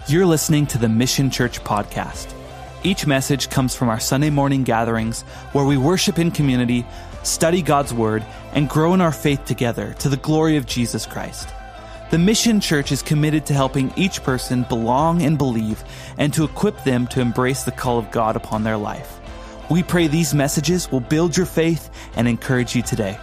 You're listening to the Mission Church podcast. Each message comes from our Sunday morning gatherings where we worship in community, study God's Word, and grow in our faith together to the glory of Jesus Christ. The Mission Church is committed to helping each person belong and believe and to equip them to embrace the call of God upon their life. We pray these messages will build your faith and encourage you today.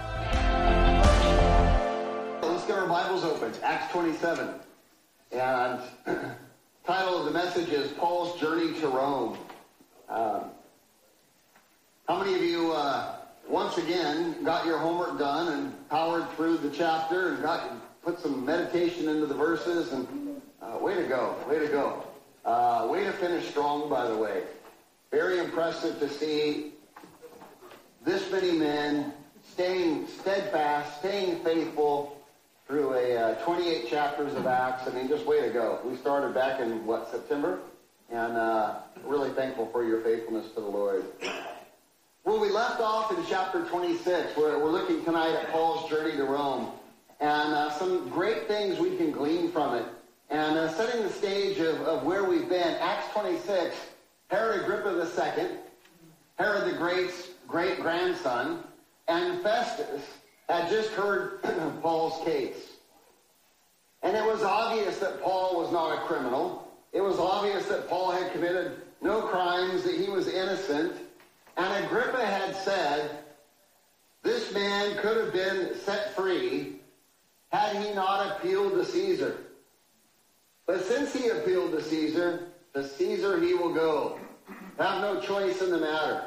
Let's get our Bibles open. Acts 27. And title of the message is Paul's Journey to Rome. How many of you, once again, got your homework done and powered through the chapter and put some meditation into the verses? And way to go. Way to finish strong, by the way. Very impressive to see this many men staying steadfast, staying faithful through 28 chapters of Acts. I mean, just way to go. We started back in, September? And really thankful for your faithfulness to the Lord. Well, we left off in chapter 26. We're looking tonight at Paul's journey to Rome. And some great things we can glean from it. And setting the stage of where we've been, Acts 26, Herod Agrippa II, Herod the Great's great-grandson, and Festus had just heard Paul's case. And it was obvious that Paul was not a criminal. It was obvious that Paul had committed no crimes, that he was innocent. And Agrippa had said, this man could have been set free had he not appealed to Caesar. But since he appealed to Caesar he will go. Have no choice in the matter.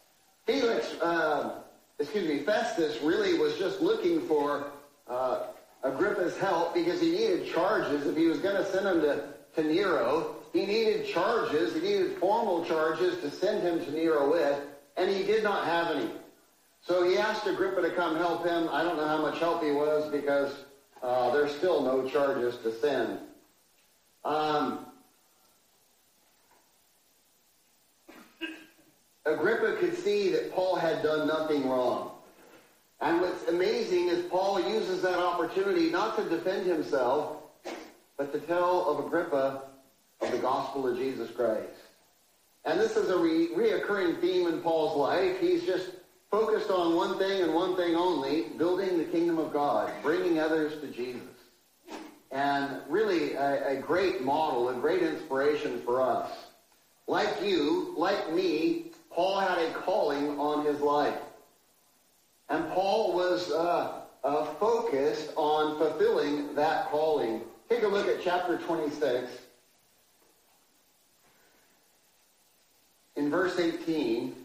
Festus really was just looking for Agrippa's help because he needed charges. If he was going to send him to Nero, he needed charges. He needed formal charges to send him to Nero with, and he did not have any. So he asked Agrippa to come help him. I don't know how much help he was because there's still no charges to send. Agrippa could see that Paul had done nothing wrong. And what's amazing is Paul uses that opportunity not to defend himself, but to tell of Agrippa of the gospel of Jesus Christ. And this is a reoccurring theme in Paul's life. He's just focused on one thing and one thing only, building the kingdom of God, bringing others to Jesus. And really a great model, a great inspiration for us. Like you, like me, Paul had a calling on his life. And Paul was focused on fulfilling that calling. Take a look at chapter 26. In verse 18.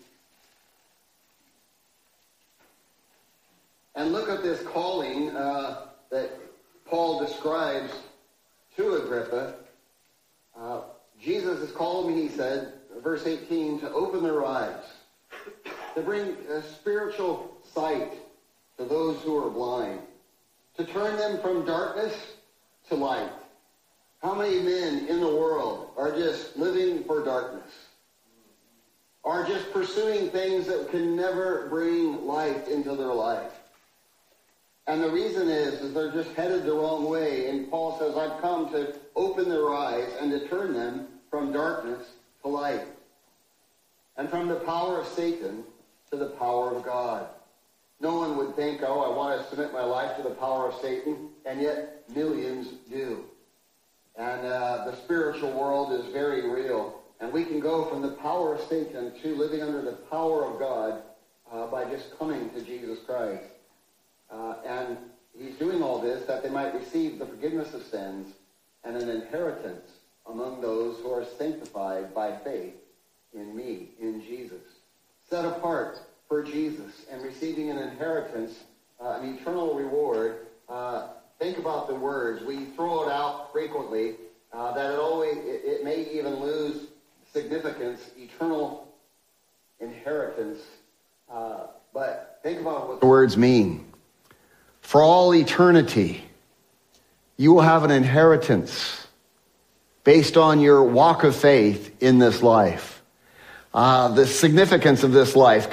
And look at this calling that Paul describes to Agrippa. Jesus has called me, he said, verse 18, to open their eyes, to bring a spiritual sight to those who are blind, to turn them from darkness to light. How many men in the world are just living for darkness? Are just pursuing things that can never bring light into their life? And the reason is they're just headed the wrong way. And Paul says, I've come to open their eyes and to turn them from darkness to light. And from the power of Satan to the power of God. No one would think, I want to submit my life to the power of Satan. And yet millions do. And the spiritual world is very real. And we can go from the power of Satan to living under the power of God by just coming to Jesus Christ. And he's doing all this that they might receive the forgiveness of sins and an inheritance among those who are sanctified by faith in me, in Jesus. Set apart for Jesus and receiving an inheritance, an eternal reward. Think about the words. We throw it out frequently that it may even lose significance, eternal inheritance. But think about what the words mean. For all eternity, you will have an inheritance based on your walk of faith in this life. The significance of this life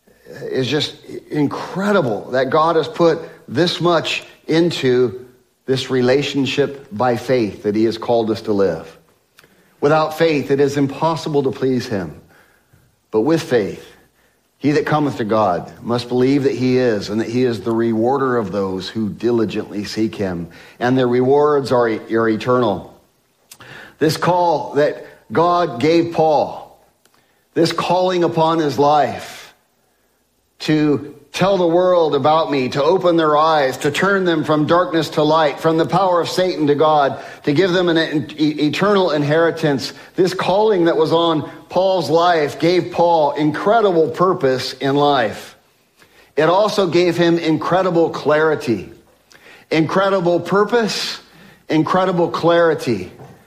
is just incredible that God has put this much into this relationship by faith that he has called us to live. Without faith, it is impossible to please him. But with faith, he that cometh to God must believe that he is, and that he is the rewarder of those who diligently seek him. And their rewards are eternal. This call that God gave Paul, this calling upon his life to tell the world about me, to open their eyes, to turn them from darkness to light, from the power of Satan to God, to give them an eternal inheritance. This calling that was on Paul's life gave Paul incredible purpose in life. It also gave him incredible clarity. Incredible purpose, incredible clarity.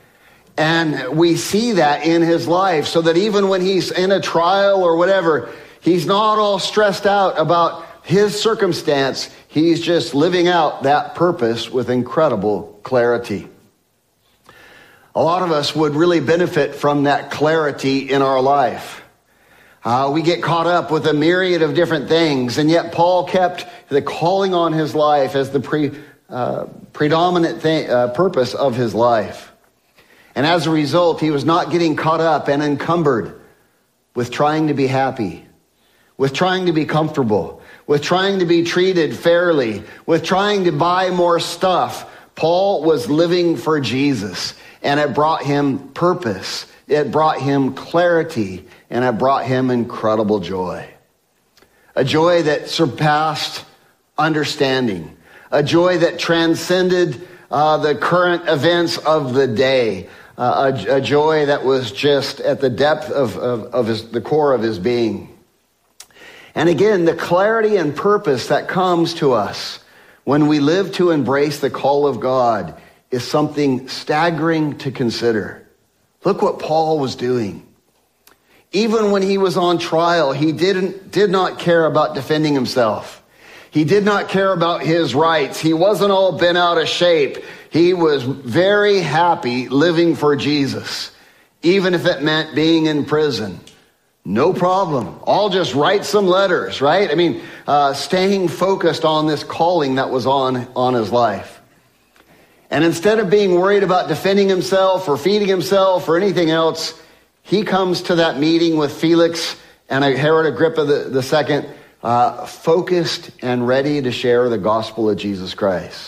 And we see that in his life, so that even when he's in a trial or whatever, he's not all stressed out about his circumstance. He's just living out that purpose with incredible clarity. A lot of us would really benefit from that clarity in our life. We get caught up with a myriad of different things, and yet Paul kept the calling on his life as the predominant purpose of his life. And as a result, he was not getting caught up and encumbered with trying to be happy, with trying to be comfortable, with trying to be treated fairly, with trying to buy more stuff. Paul was living for Jesus, and it brought him purpose. It brought him clarity, and it brought him incredible joy. A joy that surpassed understanding. A joy that transcended the current events of the day. A joy that was just at the depth of the core of his being. And again, the clarity and purpose that comes to us when we live to embrace the call of God is something staggering to consider. Look what Paul was doing. Even when he was on trial, he did not care about defending himself. He did not care about his rights. He wasn't all bent out of shape. He was very happy living for Jesus, even if it meant being in prison. No problem. I'll just write some letters, right? I mean, staying focused on this calling that was on his life. And instead of being worried about defending himself or feeding himself or anything else, he comes to that meeting with Felix and Herod Agrippa II, focused and ready to share the gospel of Jesus Christ.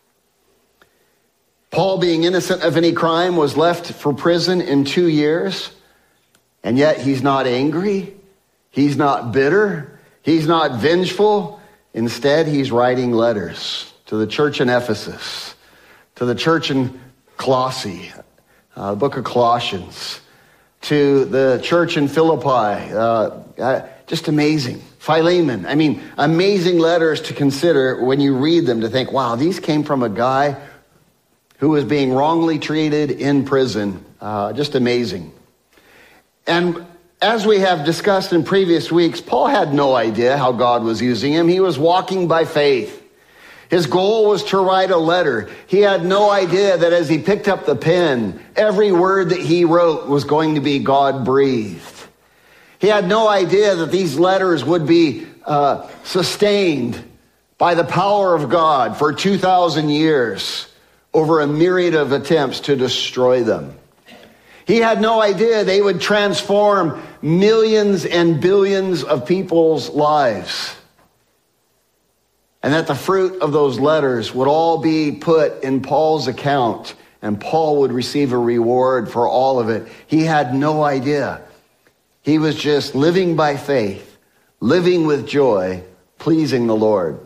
Paul, being innocent of any crime, was left for prison in 2 years. And yet he's not angry. He's not bitter. He's not vengeful. Instead, he's writing letters to the church in Ephesus, to the church in Colossae, the book of Colossians, to the church in Philippi. Just amazing. Philemon. I mean, amazing letters to consider when you read them, to think, wow, these came from a guy who was being wrongly treated in prison. Just amazing. And as we have discussed in previous weeks, Paul had no idea how God was using him. He was walking by faith. His goal was to write a letter. He had no idea that as he picked up the pen, every word that he wrote was going to be God-breathed. He had no idea that these letters would be sustained by the power of God for 2,000 years over a myriad of attempts to destroy them. He had no idea they would transform millions and billions of people's lives. And that the fruit of those letters would all be put in Paul's account, and Paul would receive a reward for all of it. He had no idea. He was just living by faith, living with joy, pleasing the Lord.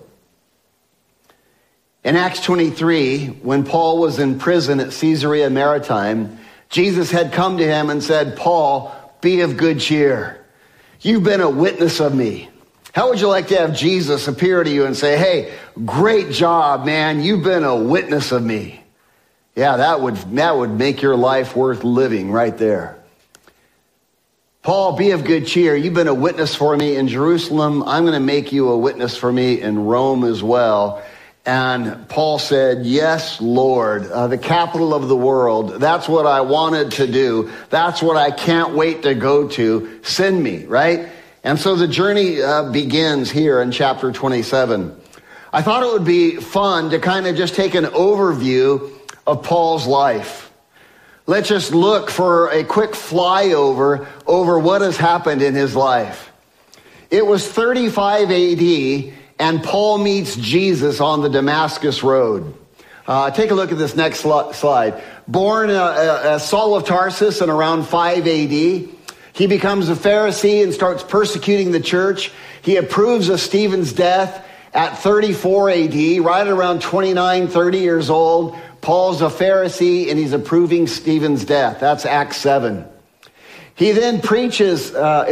In Acts 23, when Paul was in prison at Caesarea Maritime, Jesus had come to him and said, Paul, be of good cheer. You've been a witness of me. How would you like to have Jesus appear to you and say, hey, great job, man. You've been a witness of me. Yeah, that would make your life worth living right there. Paul, be of good cheer. You've been a witness for me in Jerusalem. I'm going to make you a witness for me in Rome as well. And Paul said, yes, Lord, the capital of the world. That's what I wanted to do. That's what I can't wait to go to. Send me, right? And so the journey begins here in chapter 27. I thought it would be fun to kind of just take an overview of Paul's life. Let's just look for a quick flyover over what has happened in his life. It was 35 AD, and Paul meets Jesus on the Damascus Road. Take a look at this next slide. Born as Saul of Tarsus in around 5 AD, he becomes a Pharisee and starts persecuting the church. He approves of Stephen's death at 34 AD, right around 29, 30 years old. Paul's a Pharisee and he's approving Stephen's death. That's Acts 7. He then preaches, I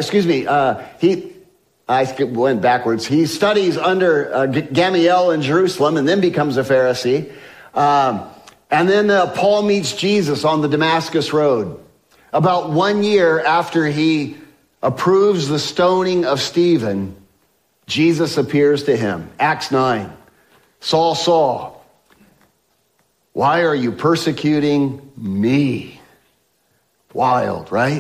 went backwards. He studies under Gamaliel in Jerusalem and then becomes a Pharisee. And then Paul meets Jesus on the Damascus Road. About 1 year after he approves the stoning of Stephen, Jesus appears to him. Acts 9. Saul, Saul, why are you persecuting me? Wild, right?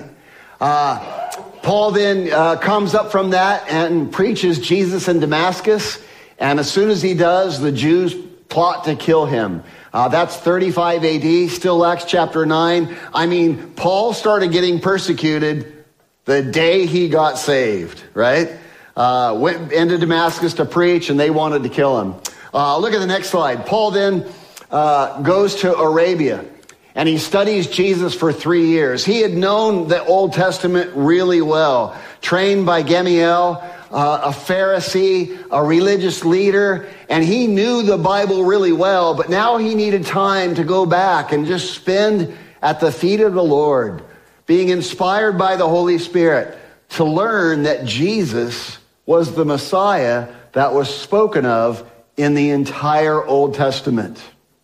Paul then comes up from that and preaches Jesus in Damascus. And as soon as he does, the Jews plot to kill him. That's 35 AD, still Acts chapter 9. I mean, Paul started getting persecuted the day he got saved, right? Went into Damascus to preach, and they wanted to kill him. Look at the next slide. Paul then goes to Arabia, and he studies Jesus for 3 years. He had known the Old Testament really well, trained by Gamaliel, a Pharisee, a religious leader, and he knew the Bible really well, but now he needed time to go back and just spend at the feet of the Lord, being inspired by the Holy Spirit to learn that Jesus was the Messiah that was spoken of in the entire Old Testament.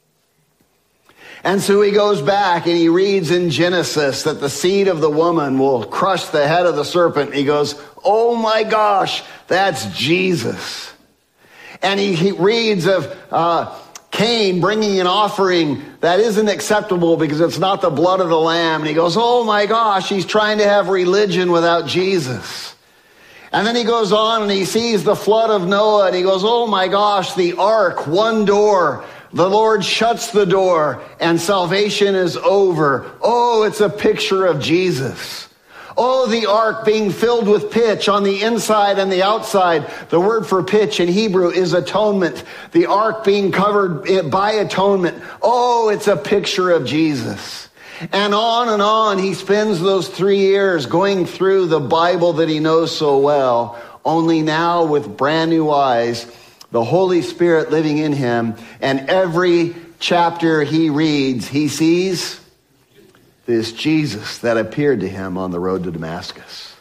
And so he goes back and he reads in Genesis that the seed of the woman will crush the head of the serpent. He goes, oh my gosh, that's Jesus. And he reads of Cain bringing an offering that isn't acceptable because it's not the blood of the lamb. And he goes, oh my gosh, he's trying to have religion without Jesus. And then he goes on and he sees the flood of Noah and he goes, oh my gosh, the ark, one door. The Lord shuts the door and salvation is over. Oh, it's a picture of Jesus. Oh, the ark being filled with pitch on the inside and the outside. The word for pitch in Hebrew is atonement. The ark being covered by atonement. Oh, it's a picture of Jesus. And on he spends those 3 years going through the Bible that he knows so well, only now with brand new eyes, the Holy Spirit living in him, and every chapter he reads, he sees this Jesus that appeared to him on the road to Damascus.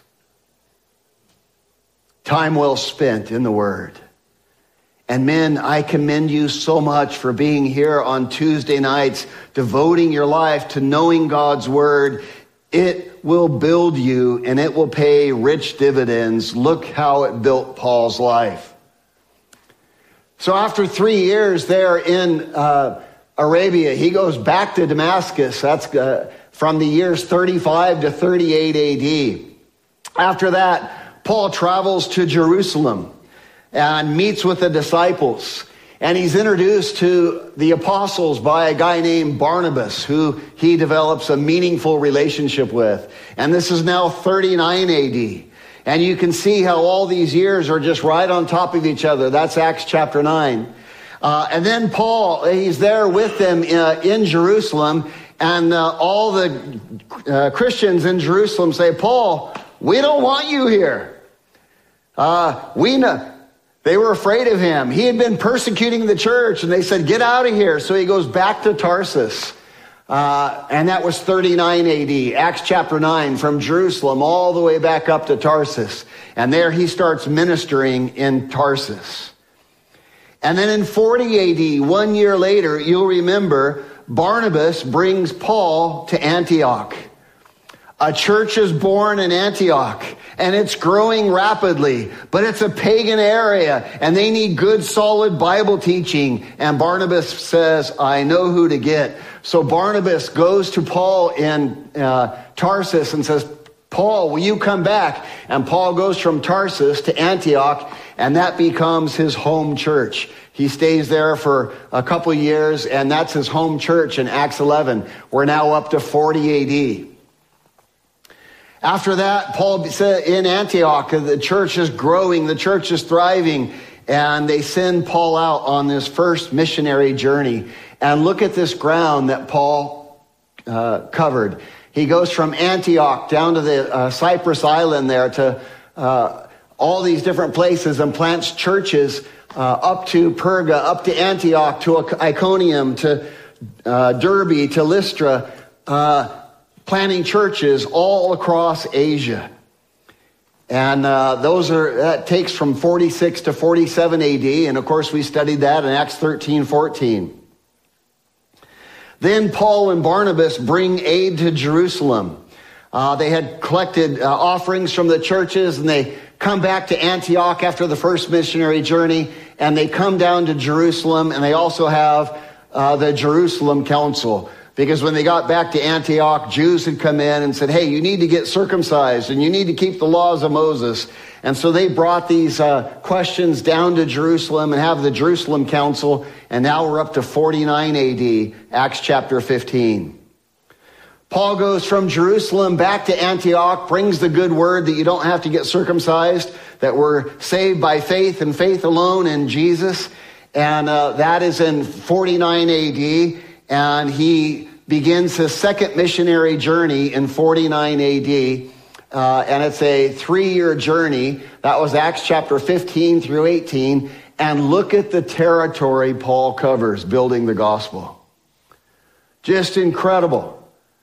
Time well spent in the Word. And men, I commend you so much for being here on Tuesday nights, devoting your life to knowing God's Word. It will build you and it will pay rich dividends. Look how it built Paul's life. So after 3 years there in Arabia, he goes back to Damascus. That's from the years 35 to 38 AD. After that, Paul travels to Jerusalem and meets with the disciples. And he's introduced to the apostles by a guy named Barnabas, who he develops a meaningful relationship with. And this is now 39 AD. And you can see how all these years are just right on top of each other. That's Acts chapter 9. And then Paul, he's there with them in Jerusalem. And all the Christians in Jerusalem say, Paul, we don't want you here. We know. They were afraid of him. He had been persecuting the church. And they said, get out of here. So he goes back to Tarsus. And that was 39 AD, Acts chapter 9, from Jerusalem all the way back up to Tarsus. And there he starts ministering in Tarsus. And then in 40 AD, 1 year later, you'll remember, Barnabas brings Paul to Antioch. A church is born in Antioch, and it's growing rapidly, but it's a pagan area, and they need good, solid Bible teaching. And Barnabas says, I know who to get. So Barnabas goes to Paul in Tarsus and says, Paul, will you come back? And Paul goes from Tarsus to Antioch, and that becomes his home church. He stays there for a couple of years, and that's his home church in Acts 11. We're now up to 40 AD. After that, Paul said in Antioch, the church is growing, the church is thriving, and they send Paul out on this first missionary journey. And look at this ground that Paul covered. He goes from Antioch down to the Cyprus island there to all these different places and plants churches up to Perga, up to Antioch, to Iconium, to Derbe, to Lystra, planting churches all across Asia. And that takes from 46 to 47 AD. And of course, we studied that in Acts 13, 14. Then Paul and Barnabas bring aid to Jerusalem. They had collected offerings from the churches, and they come back to Antioch after the first missionary journey, and they come down to Jerusalem, and they also have the Jerusalem Council. Because when they got back to Antioch, Jews had come in and said, hey, you need to get circumcised and you need to keep the laws of Moses. And so they brought these questions down to Jerusalem and have the Jerusalem Council. And now we're up to 49 AD, Acts chapter 15. Paul goes from Jerusalem back to Antioch, brings the good word that you don't have to get circumcised, that we're saved by faith and faith alone in Jesus. And that is in 49 AD. And he begins his second missionary journey in 49 AD. And it's a 3-year journey. That was Acts chapter 15 through 18. And look at the territory Paul covers building the gospel. Just incredible.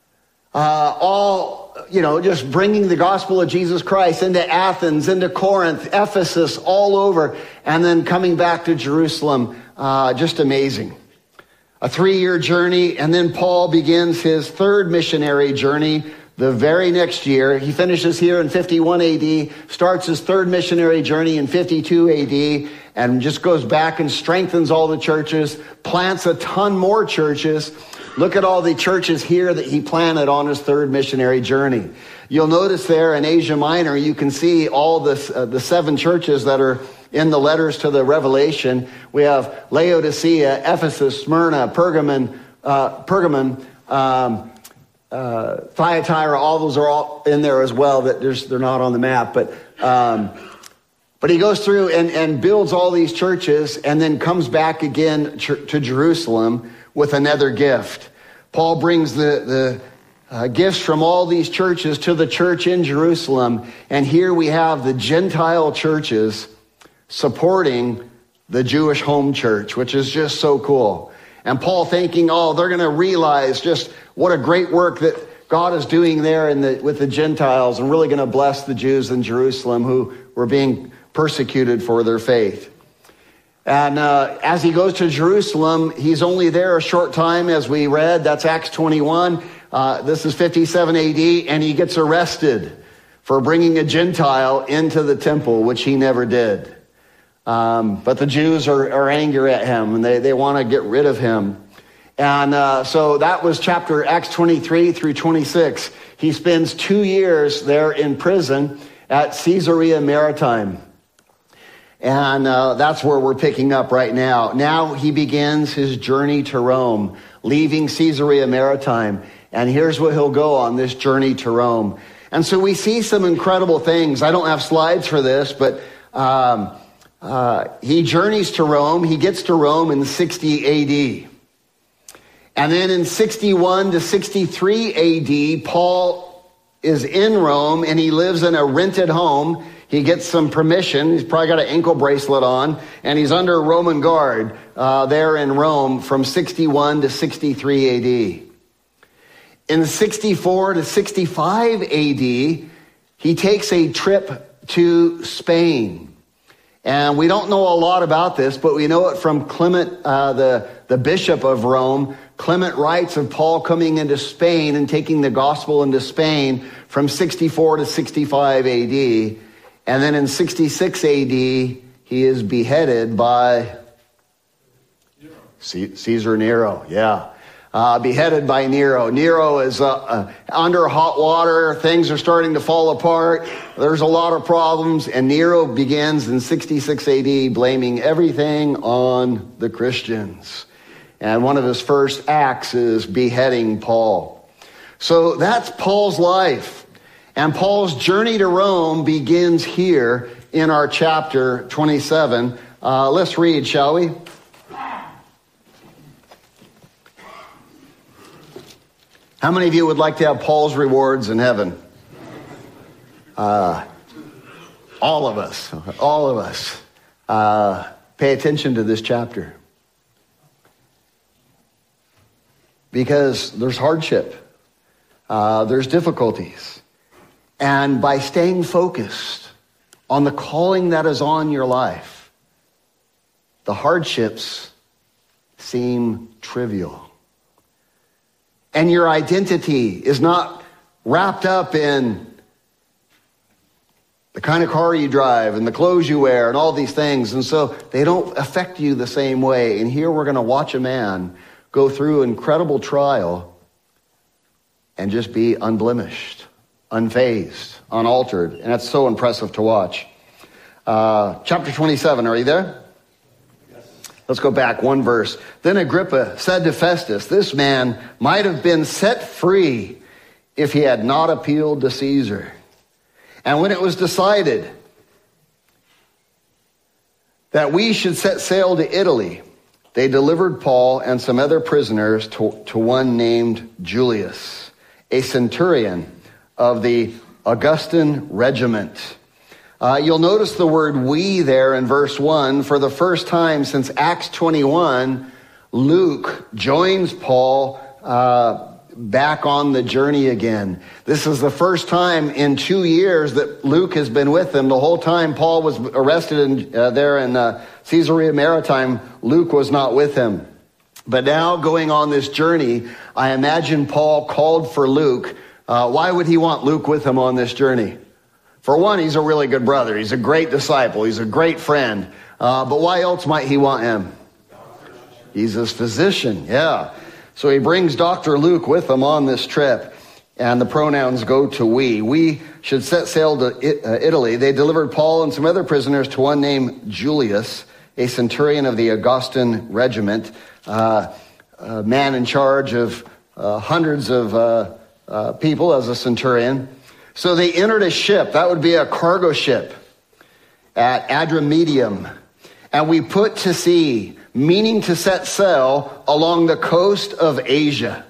Just bringing the gospel of Jesus Christ into Athens, into Corinth, Ephesus, all over. And then coming back to Jerusalem. Just amazing. A 3-year journey, and then Paul begins his third missionary journey the very next year. He finishes here in 51 AD, starts his third missionary journey in 52 AD, and just goes back and strengthens all the churches, plants a ton more churches. Look at all the churches here that he planted on his third missionary journey. You'll notice there in Asia Minor, you can see all the 7 churches that are in the letters to the Revelation. We have Laodicea, Ephesus, Smyrna, Pergamon, Thyatira. All those are all in there as well. They're not on the map, but he goes through and builds all these churches, and then comes back again to Jerusalem with another gift. Paul brings the gifts from all these churches to the church in Jerusalem, and here we have the Gentile churches supporting the Jewish home church, which is just so cool. And Paul thinking, they're going to realize just what a great work that God is doing there with the Gentiles, and really going to bless the Jews in Jerusalem who were being persecuted for their faith. And as he goes to Jerusalem, he's only there a short time, as we read. That's Acts 21. This is 57 AD, and he gets arrested for bringing a Gentile into the temple, which he never did. But the Jews are angry at him, and they want to get rid of him. And so that was Acts 23 through 26. He spends 2 years there in prison at Caesarea Maritime. And that's where we're picking up right now. Now he begins his journey to Rome, leaving Caesarea Maritime. And here's what he'll go on this journey to Rome. And so we see some incredible things. I don't have slides for this, but he journeys to Rome. He gets to Rome in 60 AD. And then in 61 to 63 AD, Paul is in Rome, and he lives in a rented home. He gets some permission. He's probably got an ankle bracelet on, and he's under Roman guard there in Rome from 61 to 63 AD. In 64 to 65 AD, he takes a trip to Spain. And we don't know a lot about this, but we know it from Clement, the bishop of Rome. Clement writes of Paul coming into Spain and taking the gospel into Spain from 64 to 65 AD. And then in 66 AD, he is beheaded by Caesar Nero. Yeah. beheaded by Nero. Nero is under hot water. Things are starting to fall apart. There's a lot of problems. And Nero begins in 66 AD blaming everything on the Christians. And one of his first acts is beheading Paul. So that's Paul's life. And Paul's journey to Rome begins here in our chapter 27. Let's read, shall we? How many of you would like to have Paul's rewards in heaven? All of us. All of us. Pay attention to this chapter. Because there's hardship. There's difficulties. And by staying focused on the calling that is on your life, the hardships seem trivial. And your identity is not wrapped up in the kind of car you drive and the clothes you wear and all these things. And so they don't affect you the same way. And here we're going to watch a man go through incredible trial and just be unblemished, unfazed, unaltered. And that's so impressive to watch. Chapter 27, are you there? Let's go back one verse. Then Agrippa said to Festus, this man might have been set free if he had not appealed to Caesar. And when it was decided that we should set sail to Italy, they delivered Paul and some other prisoners to one named Julius, a centurion of the Augustan regiment. You'll notice the word we there in verse 1. For the first time since Acts 21, Luke joins Paul back on the journey again. This is the first time in 2 years that Luke has been with him. The whole time Paul was arrested there in Caesarea Maritime, Luke was not with him. But now going on this journey, I imagine Paul called for Luke. Why would he want Luke with him on this journey? For one, he's a really good brother. He's a great disciple. He's a great friend. But why else might he want him? He's his physician, yeah. So he brings Dr. Luke with him on this trip. And the pronouns go to we. We should set sail to Italy. They delivered Paul and some other prisoners to one named Julius, a centurion of the Augustan regiment, a man in charge of hundreds of people as a centurion. So they entered a ship, that would be a cargo ship, at Adramyttium. And we put to sea, meaning to set sail along the coast of Asia.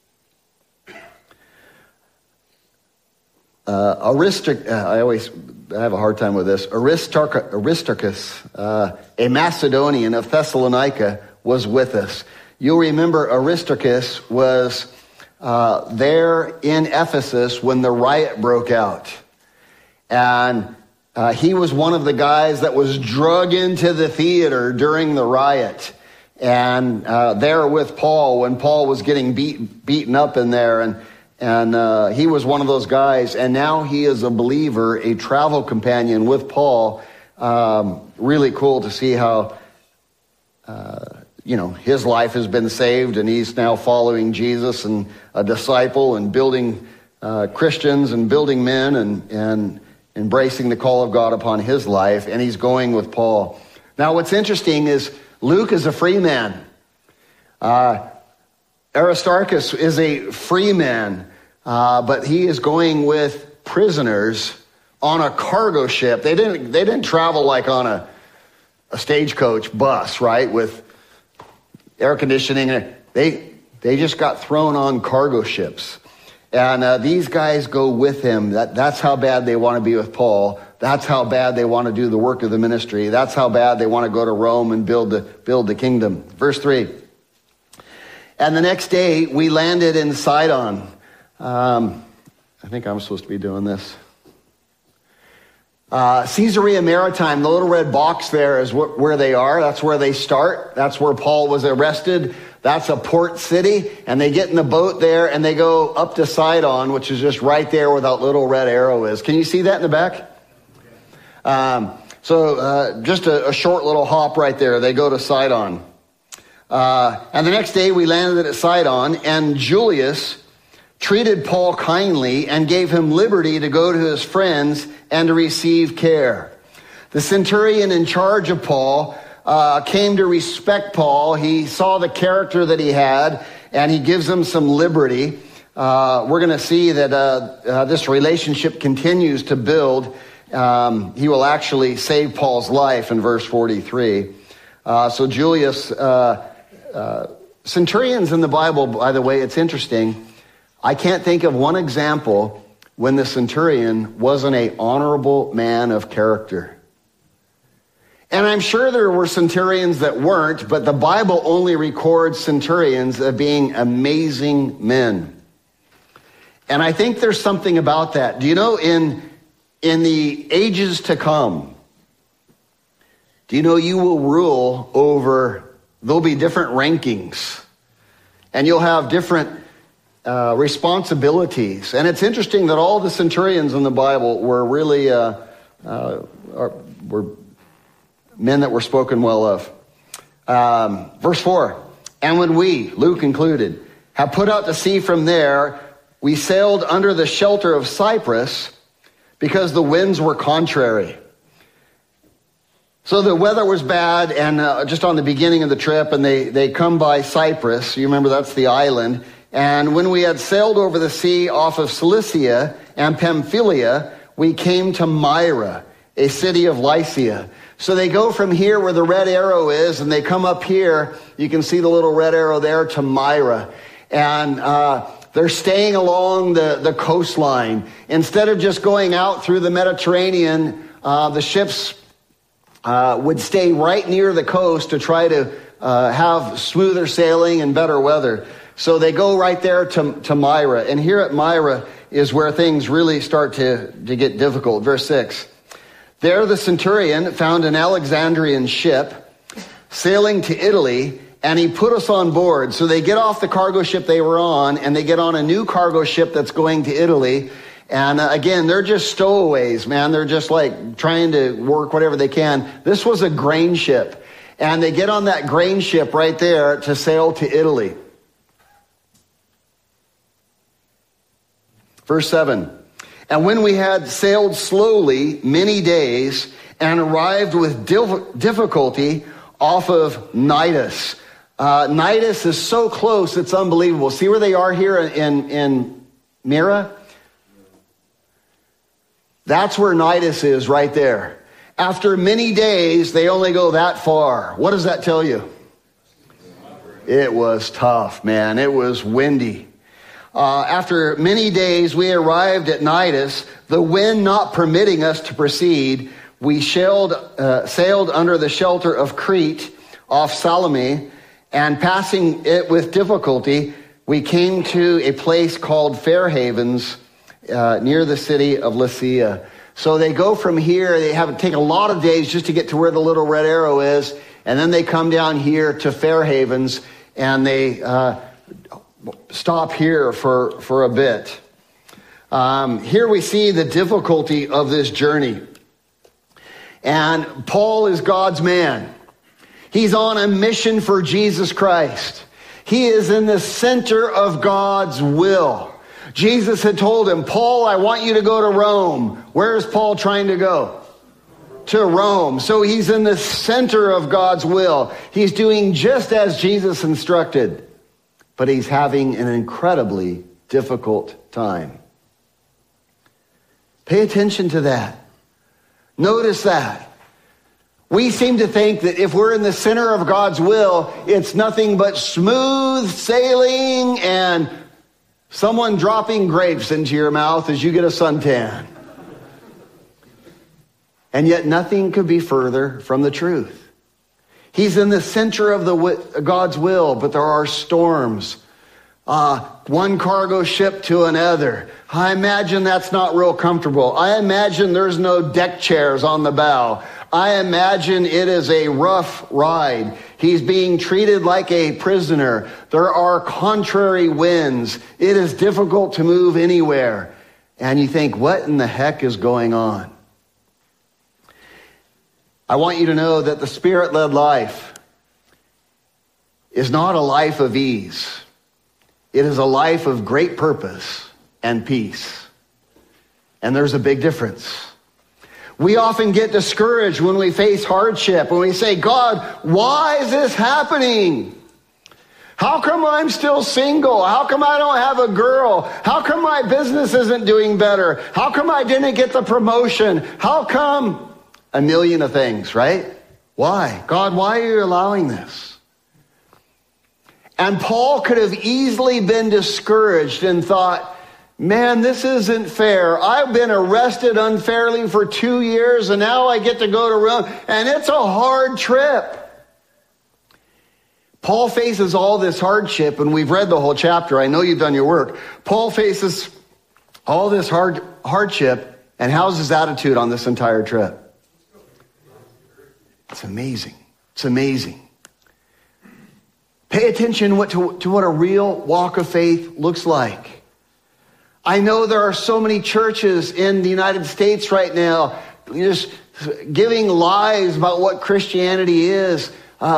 I have a hard time with this. Aristarchus, a Macedonian of Thessalonica, was with us. You'll remember Aristarchus was there in Ephesus when the riot broke out. And he was one of the guys that was drug into the theater during the riot. And there with Paul when Paul was getting beaten up in there. And he was one of those guys. And now he is a believer, a travel companion with Paul. Really cool to see how his life has been saved and he's now following Jesus and a disciple and building Christians and building men and embracing the call of God upon his life. And he's going with Paul. Now, what's interesting is Luke is a free man. Aristarchus is a free man, but he is going with prisoners on a cargo ship. They didn't travel like on a stagecoach bus, right, with air conditioning. They just got thrown on cargo ships. And these guys go with him. That's how bad they want to be with Paul. That's how bad they want to do the work of the ministry. That's how bad they want to go to Rome and build the kingdom. Verse 3. And the next day we landed in Sidon. I think I'm supposed to be doing this. Caesarea Maritime, the little red box there is where they are. That's where they start. That's where Paul was arrested. That's a port city. And they get in the boat there and they go up to Sidon, which is just right there where that little red arrow is. Can you see that in the back? So just a short little hop right there. They go to Sidon. And the next day we landed at Sidon, and Julius treated Paul kindly and gave him liberty to go to his friends and to receive care. The centurion in charge of Paul came to respect Paul. He saw the character that he had, and he gives him some liberty. We're going to see that this relationship continues to build. He will actually save Paul's life in verse 43. So Julius, centurions in the Bible, by the way, it's interesting. I can't think of one example when the centurion wasn't an honorable man of character. And I'm sure there were centurions that weren't, but the Bible only records centurions as being amazing men. And I think there's something about that. Do you know, in the ages to come, do you know you will rule over, there'll be different rankings, and you'll have different responsibilities. And it's interesting that all the centurions in the Bible were really were men that were spoken well of. Verse 4, and when we, Luke included, have put out to sea from there, we sailed under the shelter of Cyprus because the winds were contrary. So the weather was bad, and just on the beginning of the trip, and they come by Cyprus. You remember that's the island. And when we had sailed over the sea off of Cilicia and Pamphylia, we came to Myra, a city of Lycia. So they go from here where the red arrow is, and they come up here. You can see the little red arrow there to Myra. And they're staying along the coastline. Instead of just going out through the Mediterranean, the ships would stay right near the coast to try to have smoother sailing and better weather. So they go right there to Myra. And here at Myra is where things really start to get difficult. Verse 6. There the centurion found an Alexandrian ship sailing to Italy, and he put us on board. So they get off the cargo ship they were on, and they get on a new cargo ship that's going to Italy. And again, they're just stowaways, man. They're just like trying to work whatever they can. This was a grain ship. And they get on that grain ship right there to sail to Italy. Verse 7. And when we had sailed slowly many days and arrived with difficulty off of Cnidus. Cnidus is so close, it's unbelievable. See where they are here in Myra? That's where Cnidus is right there. After many days, they only go that far. What does that tell you? It was tough, man. It was windy. After many days, we arrived at Cnidus. The wind not permitting us to proceed, we sailed under the shelter of Crete off Salome, and passing it with difficulty, we came to a place called Fair Havens, near the city of Lycia. So they go from here, they have to take a lot of days just to get to where the little red arrow is, and then they come down here to Fair Havens, and they stop here for a bit. Here we see the difficulty of this journey. And Paul is God's man. He's on a mission for Jesus Christ. He is in the center of God's will. Jesus had told him, Paul, I want you to go to Rome. Where is Paul trying to go? To Rome. So he's in the center of God's will. He's doing just as Jesus instructed, but he's having an incredibly difficult time. Pay attention to that. Notice that. We seem to think that if we're in the center of God's will, it's nothing but smooth sailing and someone dropping grapes into your mouth as you get a suntan. And yet nothing could be further from the truth. He's in the center of God's will, but there are storms. One cargo ship to another. I imagine that's not real comfortable. I imagine there's no deck chairs on the bow. I imagine it is a rough ride. He's being treated like a prisoner. There are contrary winds. It is difficult to move anywhere. And you think, what in the heck is going on? I want you to know that the Spirit-led life is not a life of ease. It is a life of great purpose and peace. And there's a big difference. We often get discouraged when we face hardship, when we say, God, why is this happening? How come I'm still single? How come I don't have a girl? How come my business isn't doing better? How come I didn't get the promotion? How come? A million of things, right? Why? God, why are you allowing this? And Paul could have easily been discouraged and thought, man, this isn't fair. I've been arrested unfairly for 2 years, and now I get to go to Rome, and it's a hard trip. Paul faces all this hardship, and we've read the whole chapter. I know you've done your work. Paul faces all this hardship, and how's his attitude on this entire trip? It's amazing. It's amazing. Pay attention to what a real walk of faith looks like. I know there are so many churches in the United States right now just giving lies about what Christianity is.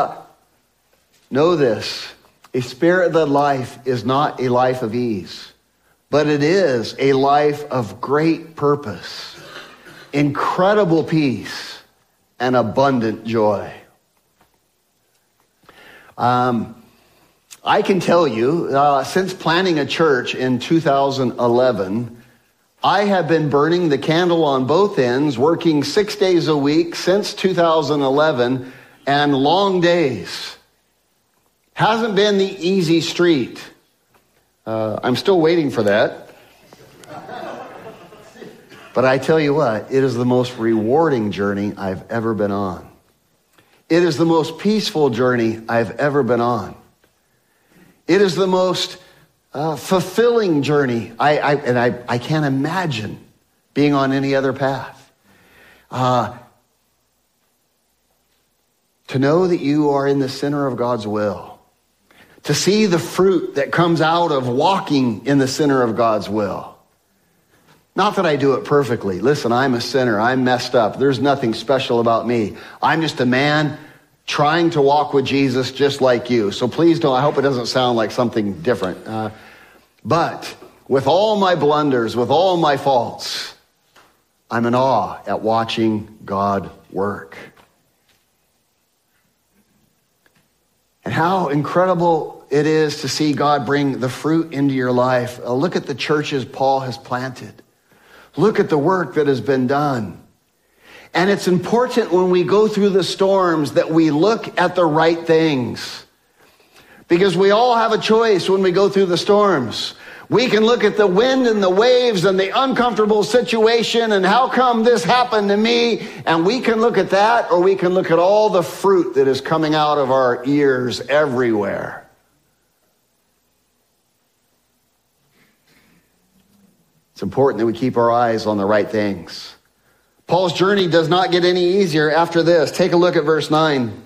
Know this, a spirit-led life is not a life of ease, but it is a life of great purpose, incredible peace, and abundant joy. I can tell you, since planning a church in 2011, I have been burning the candle on both ends, working 6 days a week since 2011, and long days. Hasn't been the easy street. I'm still waiting for that. But I tell you what, it is the most rewarding journey I've ever been on. It is the most peaceful journey I've ever been on. It is the most fulfilling journey. I can't imagine being on any other path. To know that you are in the center of God's will. To see the fruit that comes out of walking in the center of God's will. Not that I do it perfectly. Listen, I'm a sinner. I'm messed up. There's nothing special about me. I'm just a man trying to walk with Jesus just like you. So please don't, I hope it doesn't sound like something different. But with all my blunders, with all my faults, I'm in awe at watching God work. And how incredible it is to see God bring the fruit into your life. Look at the churches Paul has planted. Look at the work that has been done. And it's important when we go through the storms that we look at the right things. Because we all have a choice when we go through the storms. We can look at the wind and the waves and the uncomfortable situation and how come this happened to me? And we can look at that, or we can look at all the fruit that is coming out of our ears everywhere. It's important that we keep our eyes on the right things. Paul's journey does not get any easier after this. Take a look at verse 9.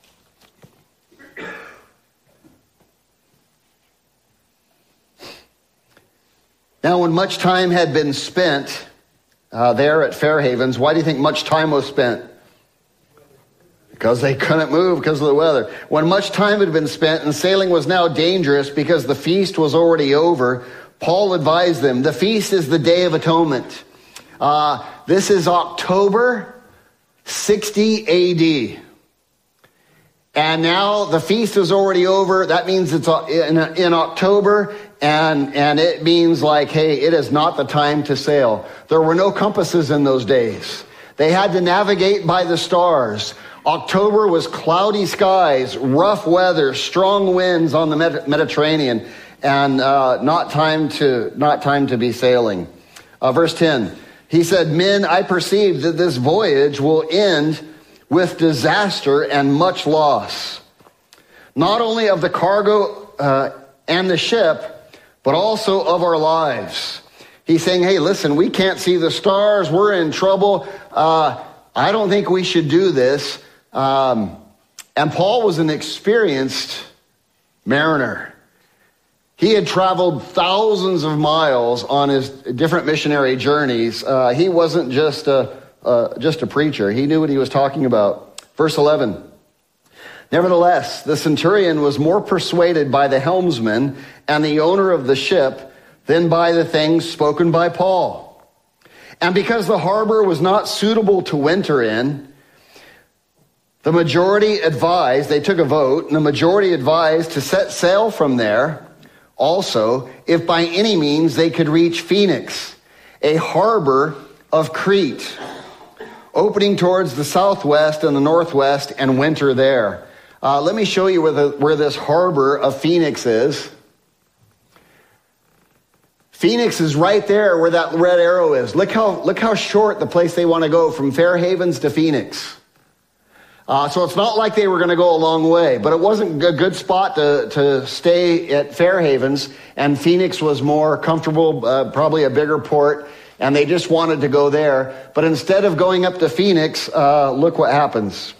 Now, when much time had been spent there at Fair Havens, why do you think much time was spent? Because they couldn't move because of the weather. When much time had been spent and sailing was now dangerous because the feast was already over, Paul advised them, the feast is the Day of Atonement. This is October 60 AD. And now the feast is already over. That means it's in October. And it means like, hey, it is not the time to sail. There were no compasses in those days. They had to navigate by the stars. October was cloudy skies, rough weather, strong winds on the Mediterranean, and not time to be sailing. Verse 10, he said, men, I perceive that this voyage will end with disaster and much loss, not only of the cargo and the ship, but also of our lives. He's saying, hey, listen, we can't see the stars. We're in trouble. I don't think we should do this. And Paul was an experienced mariner. He had traveled thousands of miles on his different missionary journeys. He wasn't just a preacher. He knew what he was talking about. Verse 11. Nevertheless, the centurion was more persuaded by the helmsman and the owner of the ship than by the things spoken by Paul. And because the harbor was not suitable to winter in, the majority advised, they took a vote, and the majority advised to set sail from there also, if by any means they could reach Phoenix, a harbor of Crete, opening towards the southwest and the northwest, and winter there. Let me show you where this harbor of Phoenix is. Phoenix is right there where that red arrow is. Look how short the place they want to go from Fair Havens to Phoenix. So it's not like they were going to go a long way, but it wasn't a good spot to stay at Fair Havens, and Phoenix was more comfortable, probably a bigger port, and they just wanted to go there. But instead of going up to Phoenix, look what happens.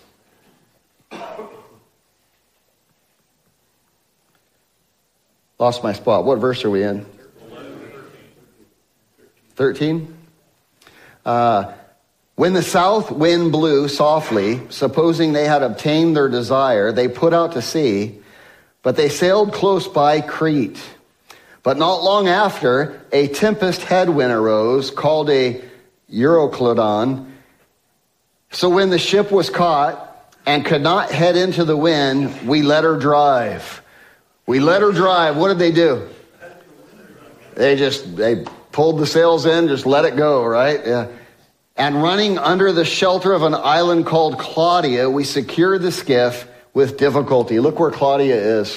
Lost my spot. What verse are we in? 13? When the south wind blew softly, supposing they had obtained their desire, they put out to sea, but they sailed close by Crete. But not long after, a tempest headwind arose, called a Euroclydon. So when the ship was caught and could not head into the wind, we let her drive. We let her drive. What did they do? They pulled the sails in, just let it go, right? Yeah. And running under the shelter of an island called Claudia, we secured the skiff with difficulty. Look where Claudia is.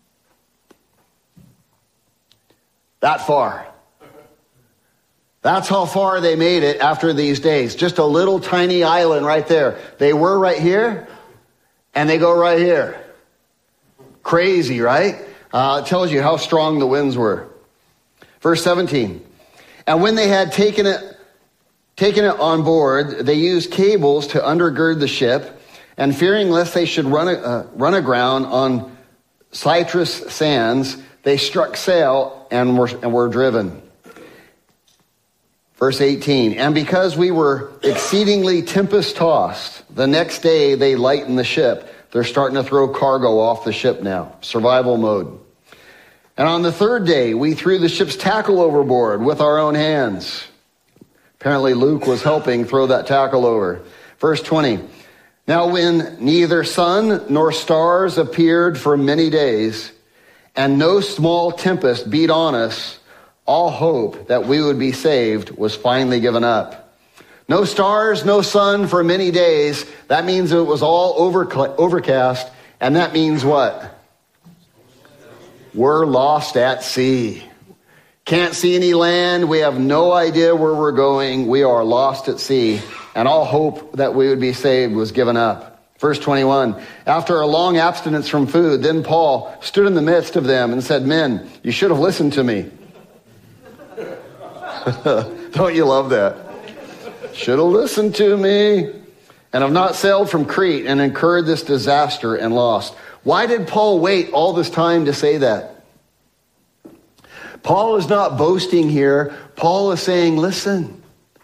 That far. That's how far they made it after these days. Just a little tiny island right there. They were right here, and they go right here. Crazy, right? It tells you how strong the winds were. Verse 17. And when they had taken it on board, they used cables to undergird the ship, and fearing lest they should run aground on citrus sands, they struck sail and were driven. Verse 18. And because we were exceedingly tempest-tossed, the next day they lightened the ship. They're starting to throw cargo off the ship now. Survival mode. And on the third day, we threw the ship's tackle overboard with our own hands. Apparently Luke was helping throw that tackle over. Verse 20. Now when neither sun nor stars appeared for many days, and no small tempest beat on us, all hope that we would be saved was finally given up. No stars, no sun for many days. That means it was all overcast. And that means what? We're lost at sea. Can't see any land. We have no idea where we're going. We are lost at sea. And all hope that we would be saved was given up. Verse 21. After a long abstinence from food, then Paul stood in the midst of them and said, Men, you should have listened to me. Don't you love that? Should have listened to me, and have not sailed from Crete and incurred this disaster and lost. Why did Paul wait all this time to say that? Paul is not boasting here. Paul is saying, listen,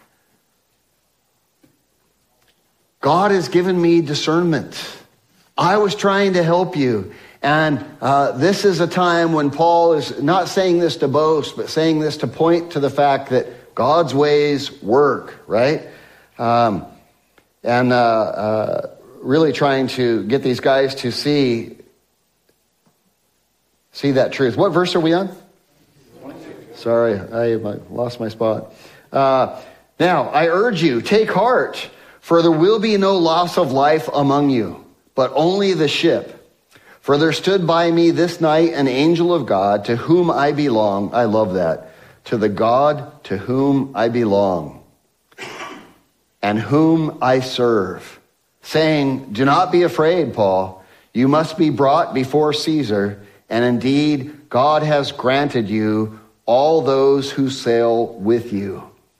God has given me discernment. I was trying to help you. And this is a time when Paul is not saying this to boast, but saying this to point to the fact that God's ways work, right? Really trying to get these guys to see that truth. What verse are we on? 22. Sorry, I lost my spot. Now, I urge you, take heart, for there will be no loss of life among you, but only the ship. For there stood by me this night an angel of God, to whom I belong. I love that. To the God to whom I belong, and whom I serve, saying, do not be afraid, Paul. You must be brought before Caesar, and indeed God has granted you all those who sail with you.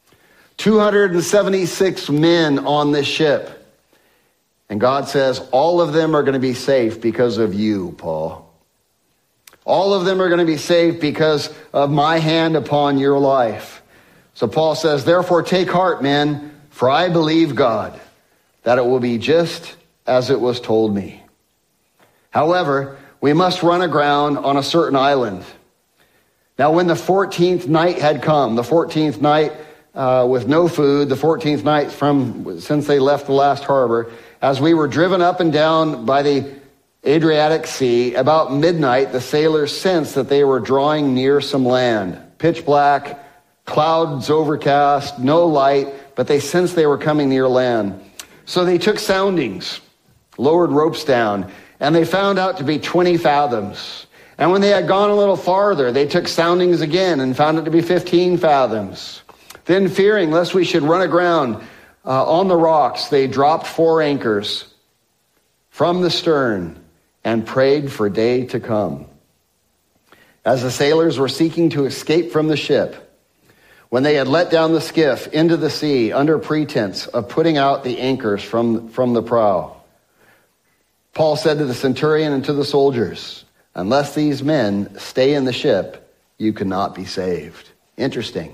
276 men on this ship. And God says, all of them are going to be safe because of you, Paul. All of them are going to be safe because of my hand upon your life. So Paul says, therefore take heart, men, for I believe God, that it will be just as it was told me. However, we must run aground on a certain island. Now, when the 14th night had come, the 14th night with no food, the 14th night since they left the last harbor, as we were driven up and down by the Adriatic Sea, about midnight, the sailors sensed that they were drawing near some land. Pitch black, clouds overcast, no light, but they sensed they were coming near land. So they took soundings, lowered ropes down, and they found out to be 20 fathoms. And when they had gone a little farther, they took soundings again and found it to be 15 fathoms. Then, fearing lest we should run aground on the rocks, they dropped 4 anchors from the stern and prayed for day to come. As the sailors were seeking to escape from the ship, when they had let down the skiff into the sea under pretense of putting out the anchors from the prow, Paul said to the centurion and to the soldiers, "Unless these men stay in the ship, you cannot be saved." Interesting.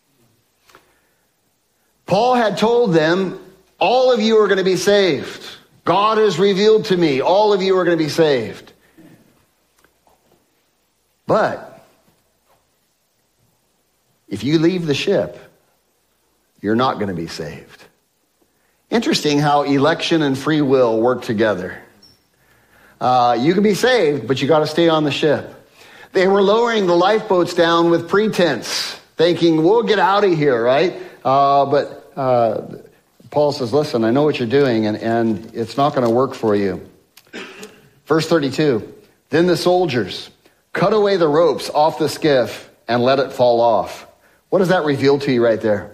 Paul had told them, all of you are going to be saved. God has revealed to me, all of you are going to be saved. But if you leave the ship, you're not going to be saved. Interesting how election and free will work together. You can be saved, but you got to stay on the ship. They were lowering the lifeboats down with pretense, thinking, we'll get out of here, right? But Paul says, listen, I know what you're doing, and it's not going to work for you. Verse 32, then the soldiers cut away the ropes off the skiff and let it fall off. What does that reveal to you right there?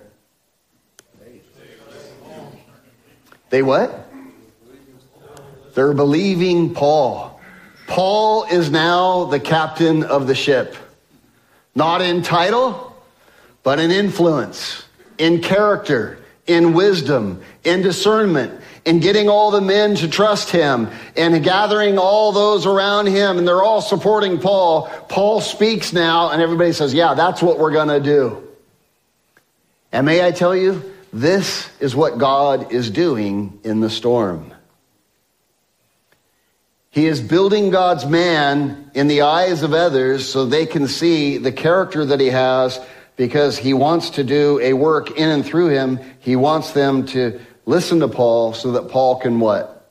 They what? They're believing Paul. Paul is now the captain of the ship. Not in title, but in influence, in character, in wisdom, in discernment, in getting all the men to trust him, and gathering all those around him, and they're all supporting Paul. Paul speaks now, and everybody says, yeah, that's what we're going to do. And may I tell you, this is what God is doing in the storm. He is building God's man in the eyes of others so they can see the character that he has, because he wants to do a work in and through him. He wants them to listen to Paul so that Paul can what?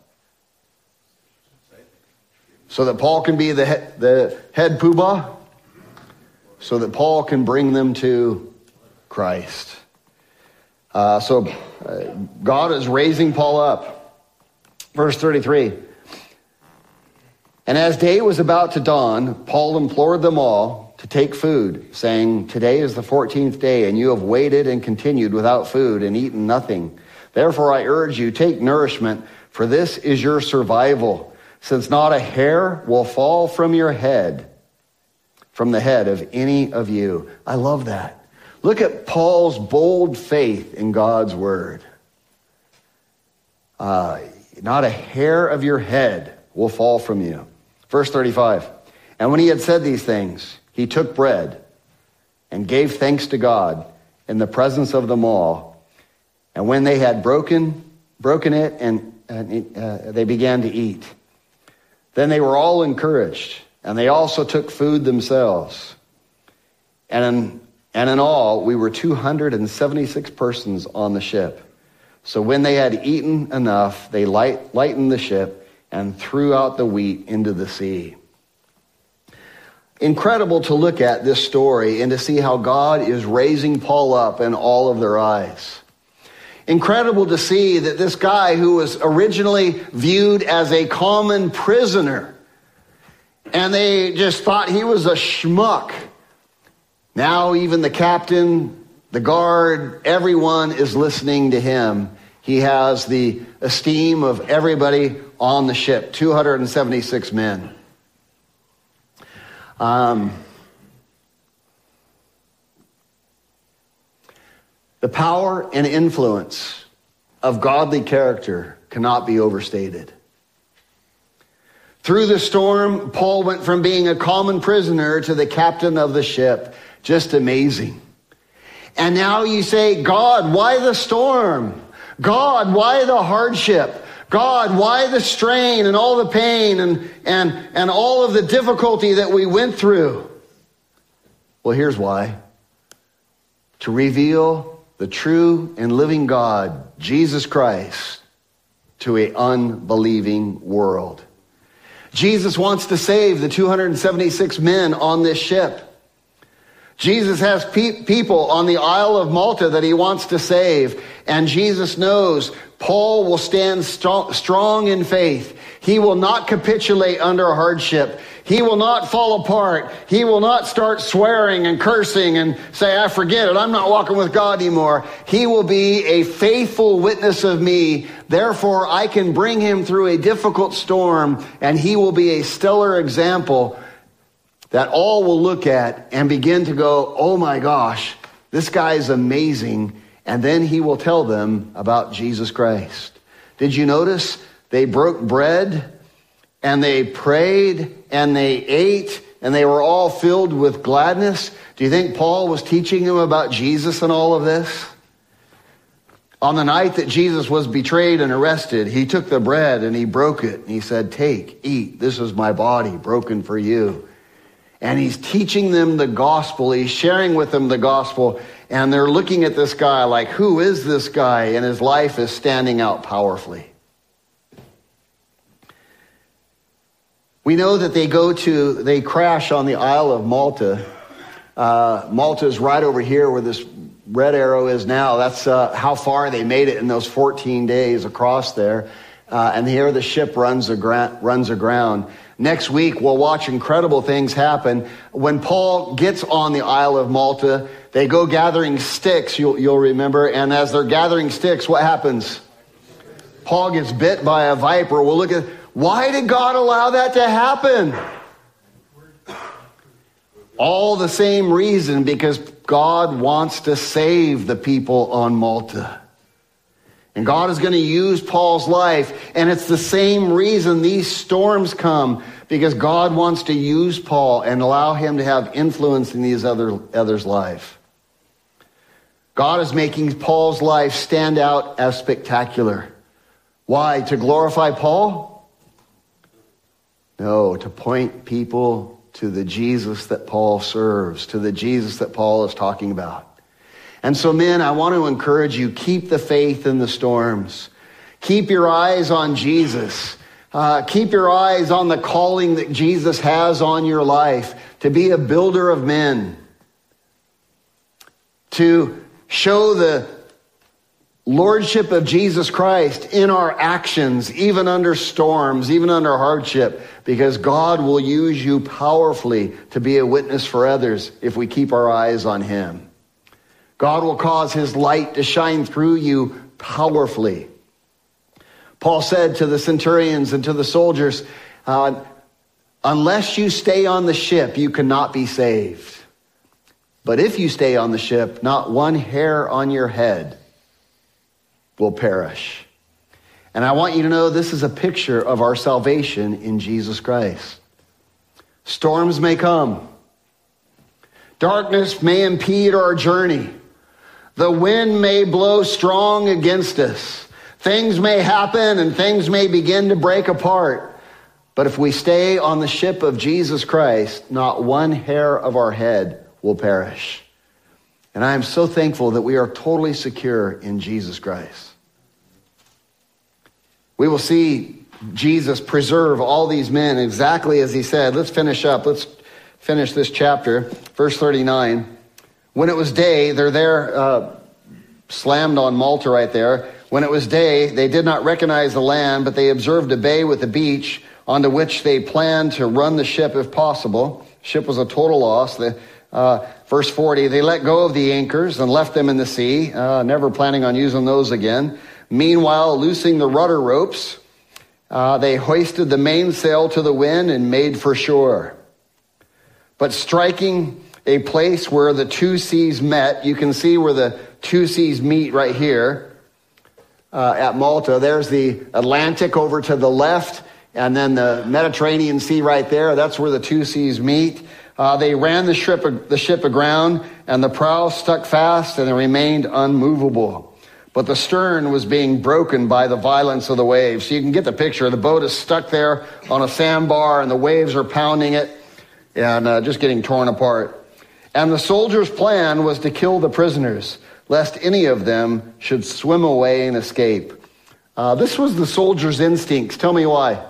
So that Paul can be the head poobah? So that Paul can bring them to Christ. So God is raising Paul up. Verse 33. And as day was about to dawn, Paul implored them all to take food, saying, today is the 14th day, and you have waited and continued without food and eaten nothing. Therefore I urge you, take nourishment, for this is your survival, since not a hair will fall from your head, from the head of any of you. I love that. Look at Paul's bold faith in God's word. Not a hair of your head will fall from you. Verse 35. And when he had said these things, he took bread and gave thanks to God in the presence of them all. And when they had broken it, and they began to eat. Then they were all encouraged, and they also took food themselves. And in all, we were 276 persons on the ship. So when they had eaten enough, they lightened the ship and threw out the wheat into the sea. Incredible to look at this story and to see how God is raising Paul up in all of their eyes. Incredible to see that this guy who was originally viewed as a common prisoner, and they just thought he was a schmuck. Now even the captain, the guard, everyone is listening to him. He has the esteem of everybody on the ship, 276 men. The power and influence of godly character cannot be overstated. Through the storm, Paul went from being a common prisoner to the captain of the ship. Just amazing. And now you say, God, why the storm? God, why the hardship? God, why the strain and all the pain and all of the difficulty that we went through? Well, here's why. To reveal the true and living God, Jesus Christ, to an unbelieving world. Jesus wants to save the 276 men on this ship. Jesus has people on the Isle of Malta that he wants to save. And Jesus knows Paul will stand strong in faith. He will not capitulate under a hardship. He will not fall apart. He will not start swearing and cursing and say, I forget it. I'm not walking with God anymore. He will be a faithful witness of me. Therefore, I can bring him through a difficult storm, and he will be a stellar example that all will look at and begin to go, oh my gosh, this guy is amazing. And then he will tell them about Jesus Christ. Did you notice they broke bread and they prayed and they ate and they were all filled with gladness? Do you think Paul was teaching them about Jesus and all of this? On the night that Jesus was betrayed and arrested, he took the bread and he broke it. And he said, take, eat. This is my body broken for you. And he's teaching them the gospel. He's sharing with them the gospel. And they're looking at this guy like, who is this guy? And his life is standing out powerfully. We know that they crash on the Isle of Malta. Malta is right over here where this red arrow is now. That's how far they made it in those 14 days across there. And here the ship runs aground. Next week, we'll watch incredible things happen. When Paul gets on the Isle of Malta, they go gathering sticks, you'll remember. And as they're gathering sticks, what happens? Paul gets bit by a viper. We'll look at, why did God allow that to happen? All the same reason, because God wants to save the people on Malta. And God is going to use Paul's life. And it's the same reason these storms come, because God wants to use Paul and allow him to have influence in these others' life. God is making Paul's life stand out as spectacular. Why? To glorify Paul? No, to point people to the Jesus that Paul serves, to the Jesus that Paul is talking about. And so, men, I want to encourage you, keep the faith in the storms. Keep your eyes on Jesus. Keep your eyes on the calling that Jesus has on your life, to be a builder of men, to show the lordship of Jesus Christ in our actions, even under storms, even under hardship, because God will use you powerfully to be a witness for others if we keep our eyes on him. God will cause his light to shine through you powerfully. Paul said to the centurions and to the soldiers, unless you stay on the ship, you cannot be saved. But if you stay on the ship, not one hair on your head will perish. And I want you to know this is a picture of our salvation in Jesus Christ. Storms may come. Darkness may impede our journey. The wind may blow strong against us. Things may happen and things may begin to break apart. But if we stay on the ship of Jesus Christ, not one hair of our head will perish. And I am so thankful that we are totally secure in Jesus Christ. We will see Jesus preserve all these men exactly as he said. Let's finish up. Let's finish this chapter. Verse 39. When it was day, they're there, slammed on Malta right there. When it was day, they did not recognize the land, but they observed a bay with a beach onto which they planned to run the ship if possible. Ship was a total loss. Verse 40, they let go of the anchors and left them in the sea, never planning on using those again. Meanwhile, loosing the rudder ropes, they hoisted the mainsail to the wind and made for shore. But striking a place where the two seas met. You can see where the two seas meet right here at Malta. There's the Atlantic over to the left, and then the Mediterranean Sea right there. That's where the two seas meet. They ran the ship aground, and the prow stuck fast, and it remained unmovable. but the stern was being broken by the violence of the waves. So you can get the picture. The boat is stuck there on a sandbar, and the waves are pounding it and just getting torn apart. And the soldiers' plan was to kill the prisoners, lest any of them should swim away and escape. This was the soldiers' instincts. Tell me why.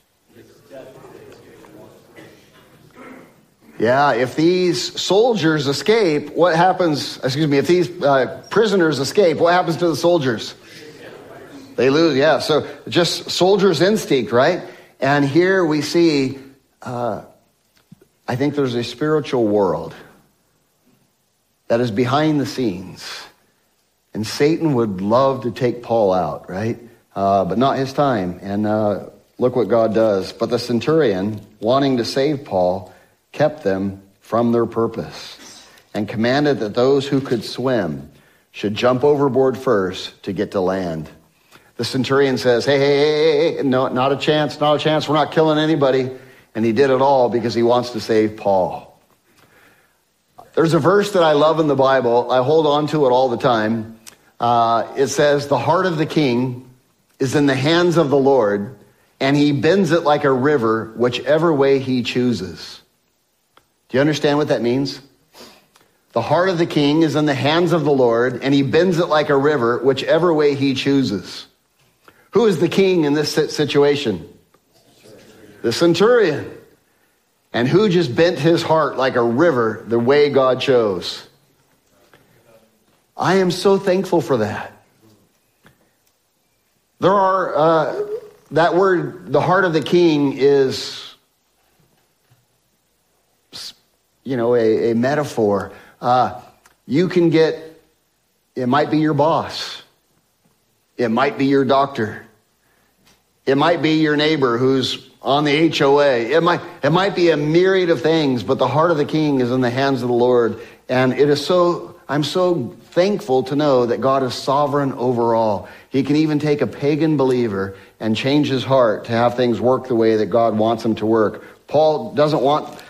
Yeah, if these soldiers escape, what happens? If these prisoners escape, what happens to the soldiers? They lose, yeah. So just soldiers' instinct, right? And here we see, I think there's a spiritual world that is behind the scenes. And Satan would love to take Paul out, right? But not his time. And look what God does. But the centurion, wanting to save Paul, kept them from their purpose and commanded that those who could swim should jump overboard first to get to land. The centurion says, hey, no, not a chance. We're not killing anybody. And he did it all because he wants to save Paul. There's a verse that I love in the Bible. I hold on to it all the time. It says, the heart of the king is in the hands of the Lord, and he bends it like a river, whichever way he chooses. Do you understand what that means? The heart of the king is in the hands of the Lord, and he bends it like a river, whichever way he chooses. Who is the king in this situation? The centurion. And who just bent his heart like a river the way God chose? I am so thankful for that. There are, that word, the heart of the king is, a metaphor. You can get, it might be your boss. It might be your doctor. It might be your neighbor who's on the HOA. It might be a myriad of things, but the heart of the king is in the hands of the Lord. And I'm so thankful to know that God is sovereign over all. He can even take a pagan believer and change his heart to have things work the way that God wants them to work. God doesn't want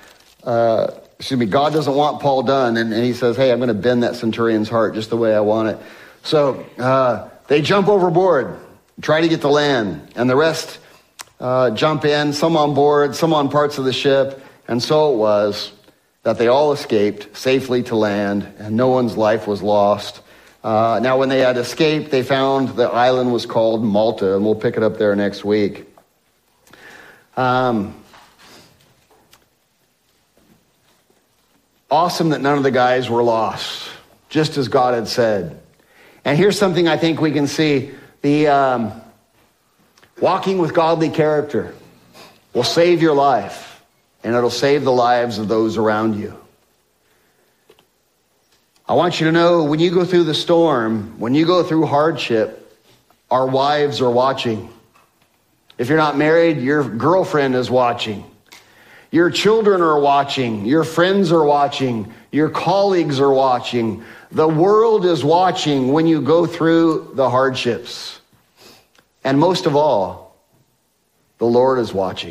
Paul done, and he says, hey, I'm going to bend that centurion's heart just the way I want it. So they jump overboard, try to get to land, and the rest jump in, some on board, some on parts of the ship, and so it was that they all escaped safely to land, and no one's life was lost. Now, when they had escaped, they found the island was called Malta, and we'll pick it up there next week. Awesome that none of the guys were lost, just as God had said. And here's something I think we can see. The walking with godly character will save your life, and it'll save the lives of those around you. I want you to know, when you go through the storm, when you go through hardship, our wives are watching. If you're not married, your girlfriend is watching. Your children are watching. Your friends are watching. Your colleagues are watching. The world is watching when you go through the hardships. And most of all, the Lord is watching.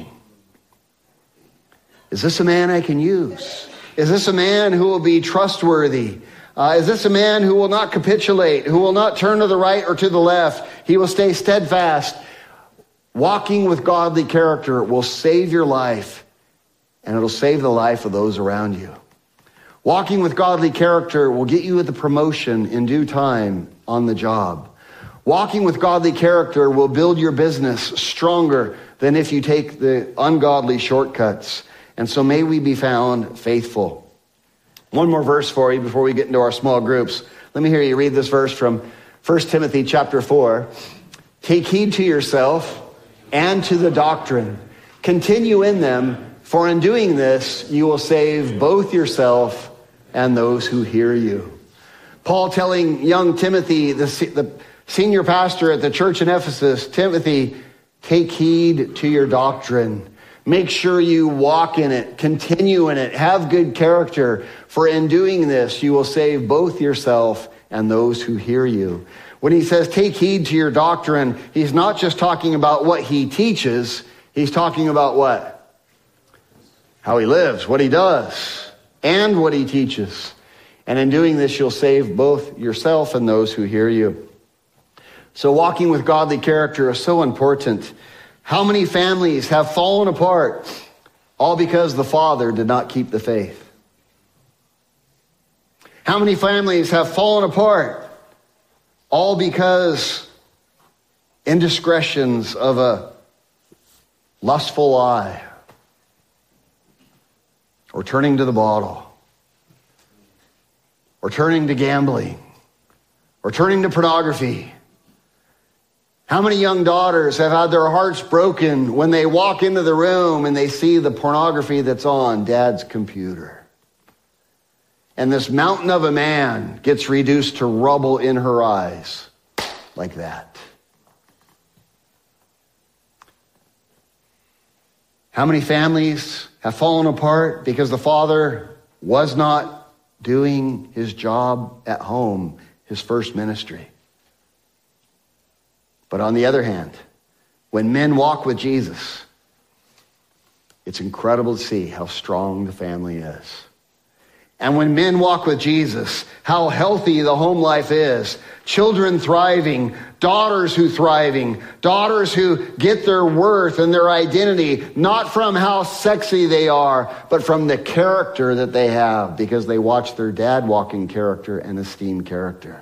Is this a man I can use? Is this a man who will be trustworthy? Is this a man who will not capitulate, who will not turn to the right or to the left? He will stay steadfast. Walking with godly character will save your life, and it'll save the life of those around you. Walking with godly character will get you the promotion in due time on the job. Walking with godly character will build your business stronger than if you take the ungodly shortcuts. And so may we be found faithful. One more verse for you before we get into our small groups. Let me hear you read this verse from 1 Timothy chapter 4. Take heed to yourself and to the doctrine. Continue in them, for in doing this, you will save both yourself and those who hear you. Paul telling young Timothy, the senior pastor at the church in Ephesus, Timothy, take heed to your doctrine. Make sure you walk in it, continue in it, have good character. For in doing this, you will save both yourself and those who hear you. When he says take heed to your doctrine, he's not just talking about what he teaches. He's talking about what? How he lives, what he does, and what he teaches. And in doing this, you'll save both yourself and those who hear you. So walking with godly character is so important. How many families have fallen apart all because the father did not keep the faith? How many families have fallen apart all because indiscretions of a lustful eye, or turning to the bottle, or turning to gambling, or turning to pornography? How many young daughters have had their hearts broken when they walk into the room and they see the pornography that's on dad's computer? And this mountain of a man gets reduced to rubble in her eyes like that. How many families have fallen apart because the father was not doing his job at home, his first ministry? But on the other hand, when men walk with Jesus, it's incredible to see how strong the family is. And when men walk with Jesus, how healthy the home life is. Children thriving, daughters who get their worth and their identity, not from how sexy they are, but from the character that they have, because they watch their dad walk in character and esteem character.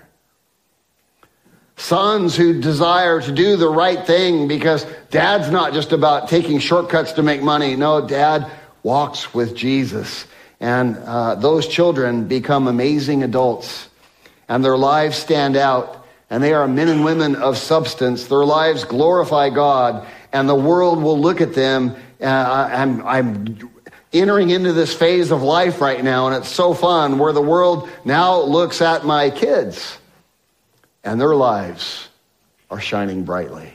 Sons who desire to do the right thing because dad's not just about taking shortcuts to make money. No, dad walks with Jesus. And those children become amazing adults, and their lives stand out, and they are men and women of substance. Their lives glorify God, and the world will look at them. I'm entering into this phase of life right now, and it's so fun, where the world now looks at my kids, and their lives are shining brightly.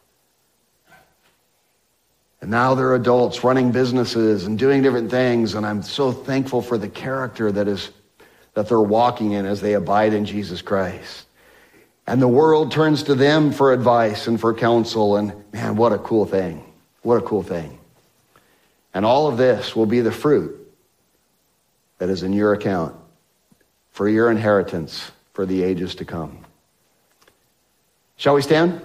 And now they're adults running businesses and doing different things. And I'm so thankful for the character that they're walking in as they abide in Jesus Christ. And the world turns to them for advice and for counsel. And man, what a cool thing. What a cool thing. And all of this will be the fruit that is in your account for your inheritance for the ages to come. Shall we stand?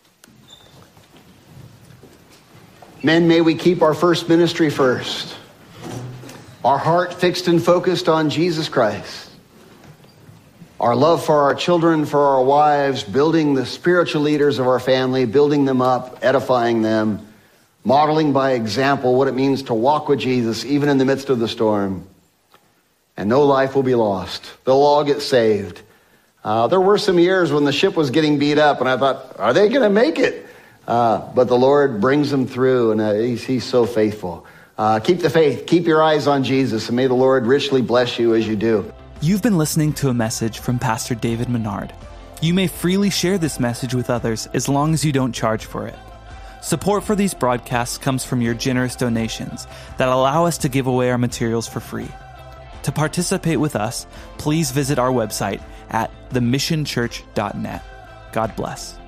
Men, may we keep our first ministry first. Our heart fixed and focused on Jesus Christ. Our love for our children, for our wives, building the spiritual leaders of our family, building them up, edifying them, modeling by example what it means to walk with Jesus, even in the midst of the storm. And no life will be lost. They'll all get saved. There were some years when the ship was getting beat up, and I thought, are they going to make it? But the Lord brings them through, and he's so faithful. Keep the faith. Keep your eyes on Jesus, and may the Lord richly bless you as you do. You've been listening to a message from Pastor David Menard. You may freely share this message with others as long as you don't charge for it. Support for these broadcasts comes from your generous donations that allow us to give away our materials for free. To participate with us, please visit our website at themissionchurch.net. God bless.